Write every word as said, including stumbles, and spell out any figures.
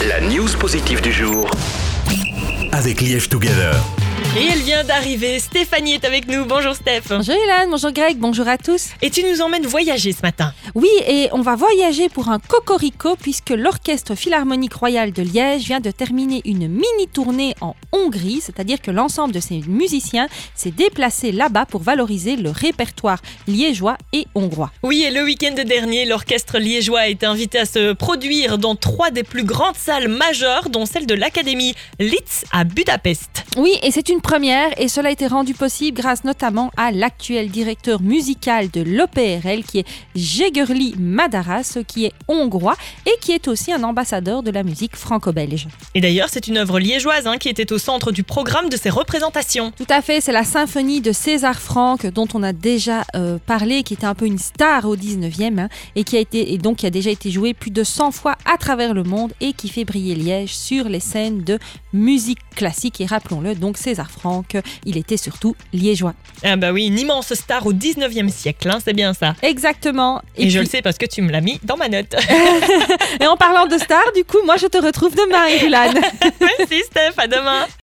La news positive du jour avec Liège Together. Et elle vient d'arriver, Stéphanie est avec nous. Bonjour Steph. Bonjour Hélène, bonjour Greg, bonjour à tous. Et tu nous emmènes voyager ce matin. Oui, et on va voyager pour un cocorico puisque l'Orchestre Philharmonique Royal de Liège vient de terminer une mini-tournée en Hongrie, c'est-à-dire que l'ensemble de ses musiciens s'est déplacé là-bas pour valoriser le répertoire liégeois et hongrois. Oui, et le week-end dernier, l'orchestre liégeois a été invité à se produire dans trois des plus grandes salles majeures, dont celle de l'Académie Liszt à Budapest. Oui, et c'est une première et cela a été rendu possible grâce notamment à l'actuel directeur musical de l'O P R L qui est Gergely Madaras, qui est hongrois et qui est aussi un ambassadeur de la musique franco-belge. Et d'ailleurs, c'est une œuvre liégeoise hein, qui était au centre du programme de ces représentations. Tout à fait, c'est la symphonie de César Franck dont on a déjà euh, parlé, qui était un peu une star au dix-neuvième hein, et qui a été et donc qui a déjà été jouée plus de cent fois à travers le monde et qui fait briller Liège sur les scènes de musique classique. Et rappelons-le, donc César Franck, il était surtout liégeois. Ah bah oui, une immense star au dix-neuvième siècle, hein, c'est bien ça. Exactement. Et, et puis... je le sais parce que tu me l'as mis dans ma note. Et en parlant de star, du coup, moi je te retrouve demain, Irulan. Merci Steph, à demain.